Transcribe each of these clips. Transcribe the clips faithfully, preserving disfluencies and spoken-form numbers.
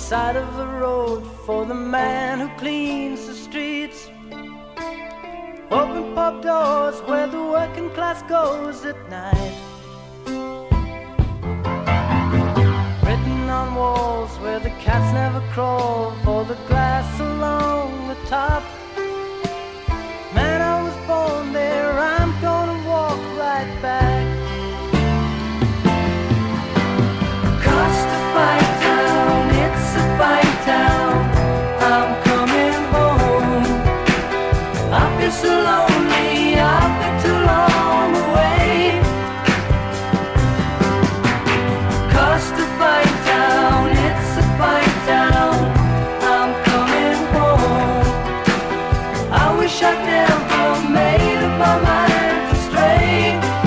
side of the road for the man who cleans the streets. Open pub doors where the working class goes at night. Written on walls where the cats never crawl, for the glass along the top. Man, I was born there, I'm gonna walk right back. Cost to fight town, it's a fight town. I'm coming home. I feel so lonely, I've been too long away. Cost to fight town, it's a fight town. I'm coming home. I wish I'd never made up my mind to stray.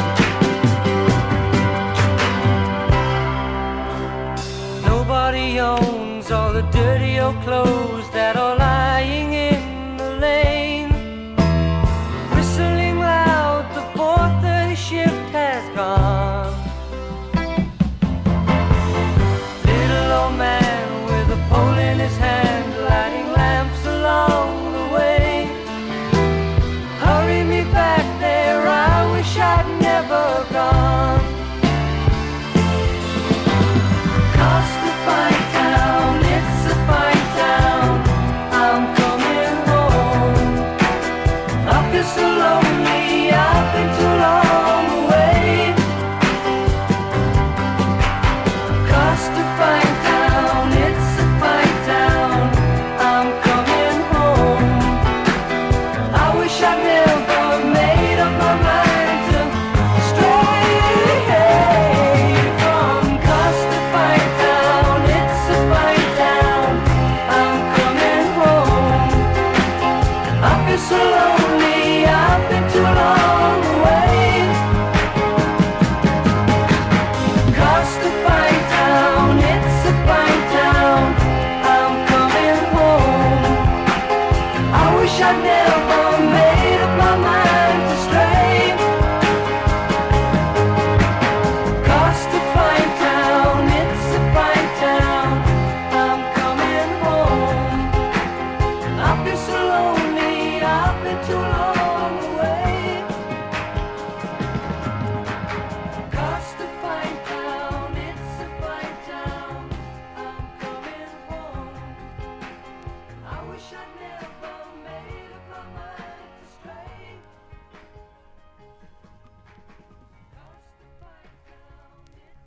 Nobody owns all the dirty old clothes that are lying in the lane. Whistling loud, the four thirty shift has gone. Little old man with a pole in his hand, lighting lamps along the way. Hurry me back there, I wish I'd never gone. Cost to fight town, it's a fight town. I'm coming home. I feel so lonely, I've been too long away. Cost to fight town, it's a fight town. I'm coming home. I wish I'd never made up my mind to stray from Cost to fight town. It's a fight town. I'm coming home. I feel so lonely.